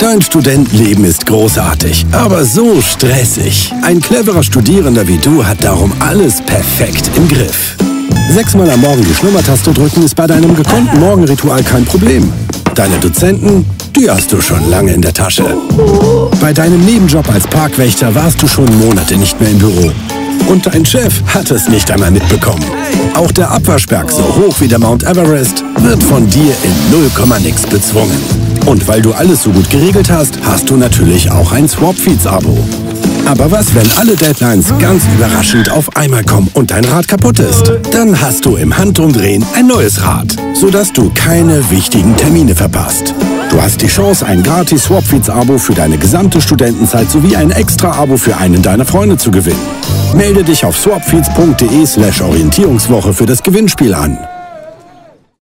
Dein Studentenleben ist großartig, aber so stressig. Ein cleverer Studierender wie du hat darum alles perfekt im Griff. 6-mal am Morgen die Schnummertaste drücken ist bei deinem gekonnten Morgenritual kein Problem. Deine Dozenten, die hast du schon lange in der Tasche. Bei deinem Nebenjob als Parkwächter warst du schon Monate nicht mehr im Büro. Und dein Chef hat es nicht einmal mitbekommen. Auch der Abwaschberg, so hoch wie der Mount Everest, wird von dir in 0,nix bezwungen. Und weil du alles so gut geregelt hast, hast du natürlich auch ein Swapfeeds-Abo. Aber was, wenn alle Deadlines ganz überraschend auf einmal kommen und dein Rad kaputt ist? Dann hast du im Handumdrehen ein neues Rad, sodass du keine wichtigen Termine verpasst. Du hast die Chance, ein gratis Swapfeeds-Abo für deine gesamte Studentenzeit sowie ein Extra-Abo für einen deiner Freunde zu gewinnen. Melde dich auf swapfeeds.de/Orientierungswoche für das Gewinnspiel an.